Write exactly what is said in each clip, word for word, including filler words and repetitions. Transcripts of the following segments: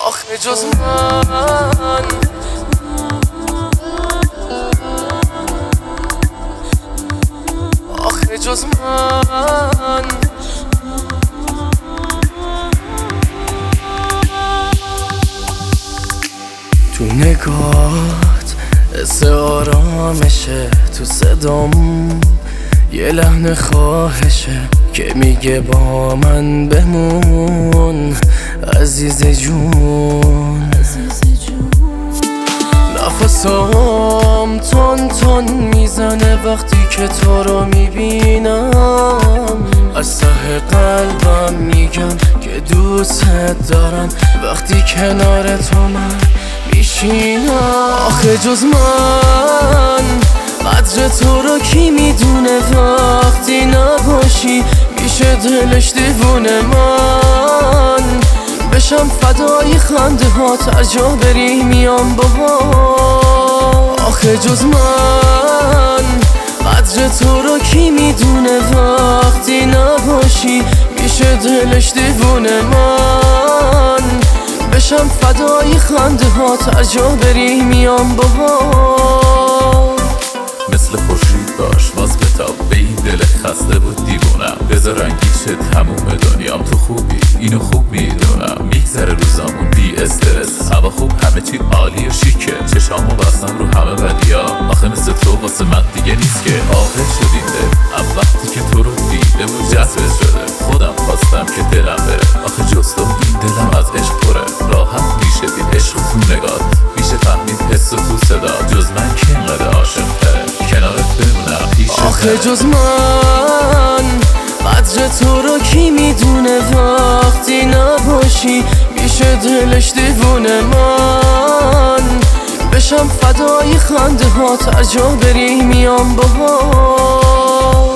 آخه جز من آخه جز من تو نگات حس آرامشه، تو صدام یه لحن خواهشه که میگه با من بمون عزیز جون. نفسام تون تون میزنه وقتی که تو رو میبینم، از ته قلبم میگم که دوست دارم وقتی کنار تو من میشینم. آخه جز من قدر تو رو کی میدونه، وقتی نباشی میشه دلش دیوونه. من بشم فدای خنده ها، تا جا بری میام باها. آخه جز من قدر تو رو کی میدونه، وقتی نباشی میشه دلش دیوونه. من بشم فدای خنده ها، تا جا بری میام باها. مثل خورشید باش باز بتاب، به این دل خسته بود دیوونم. بذار رنگی شه تموم دنیام، تو خوبی اینو خوب میدونم. میگذره روزامون بی استرس، هوا خوب همه چی عالی و شیکه. چشامو بستم رو همه بدیا، آخه مثل تو واسه من دیگه نیست که. عاقل شدیم ده هم وقتی که تو رو دیده و جذبه شده. خودم خواستم که دلم بره، آخه جز تو این دلم از عشق پره. راحت میشه دید عشق تو نگات، میشه فهمید حس تو صدا. جز من که اینقدر عاشق تره، کنارت بمونم پیش. آخه جز من قدر تو رو کی میدونه، وقتی نباشی میشه دلش دیوونه. من بشم فدای خنده ها، تا جا بری میام باها.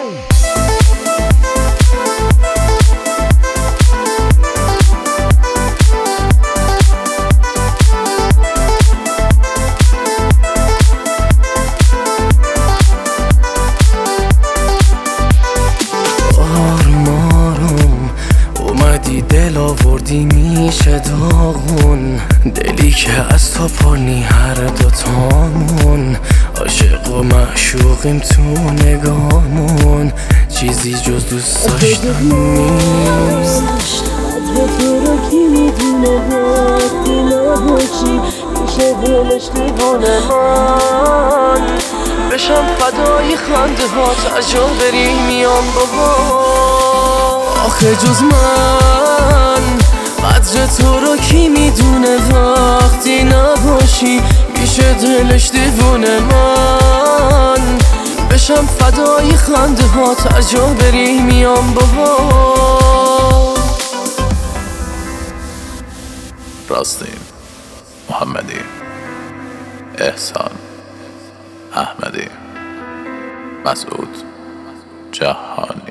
دل آوردی میشه داغون، دلی که از تو پرنی هر دوتامون. عاشق و معشوقیم تو نگامون، چیزی جز دوست داشتن نیست. تو رو کی میدونه، وقتی نباشی میشه دلش دیوونه. من بشم فدای خنده ها، تا جا بری میام بابا. آخه جز من قدر تو رو کی میدونه، وقتی نباشی میشه دلش دیوونه. من بشم فدای خنده ها، تا جا بری میام بابا. راستین محمدی، احسان احمدی، مسعود جهانی.